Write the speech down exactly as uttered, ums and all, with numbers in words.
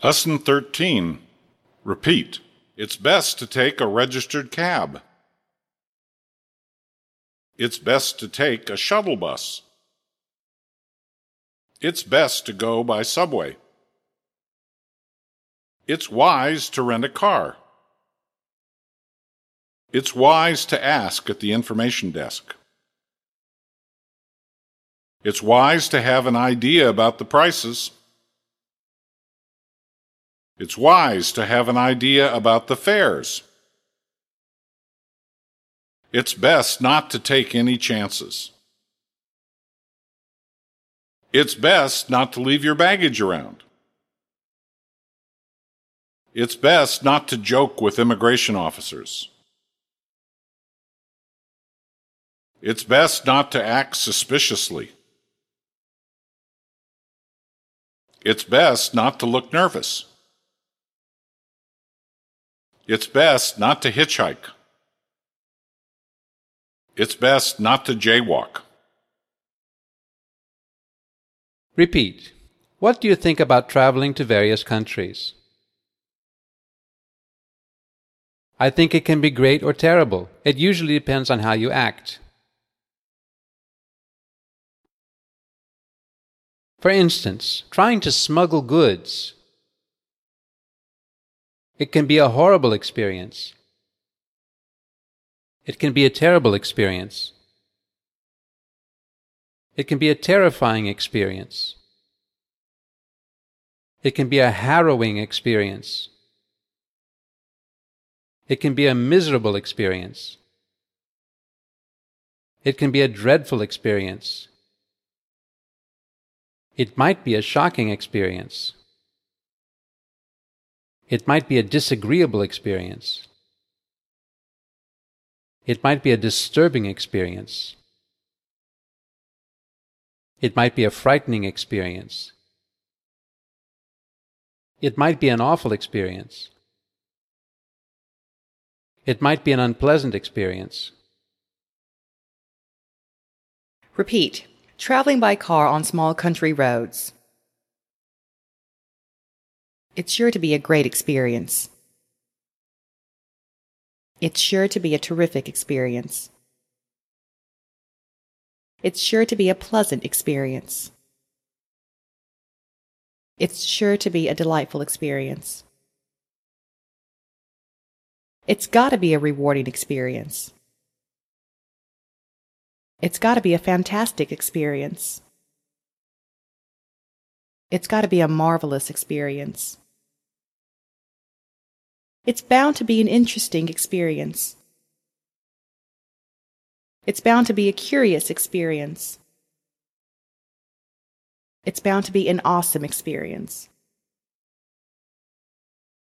Lesson thirteen. Repeat. It's best to take a registered cab. It's best to take a shuttle bus. It's best to go by subway. It's wise to rent a car. It's wise to ask at the information desk. It's wise to have an idea about the prices. It's wise to have an idea about the fares. It's best not to take any chances. It's best not to leave your baggage around. It's best not to joke with immigration officers. It's best not to act suspiciously. It's best not to look nervous. It's best not to hitchhike. It's best not to jaywalk. Repeat. What do you think about traveling to various countries? I think it can be great or terrible. It usually depends on how you act. For instance, trying to smuggle goods. It can be a horrible experience. It can be a terrible experience. It can be a terrifying experience. It can be a harrowing experience. It can be a miserable experience. It can be a dreadful experience. It might be a shocking experience. It might be a disagreeable experience. It might be a disturbing experience. It might be a frightening experience. It might be an awful experience. It might be an unpleasant experience. Repeat. Traveling by car on small country roads. It's sure to be a great experience. It's sure to be a terrific experience. It's sure to be a pleasant experience. It's sure to be a delightful experience. It's got to be a rewarding experience. It's got to be a fantastic experience. It's got to be a marvelous experience. It's bound to be an interesting experience. It's bound to be a curious experience. It's bound to be an awesome experience.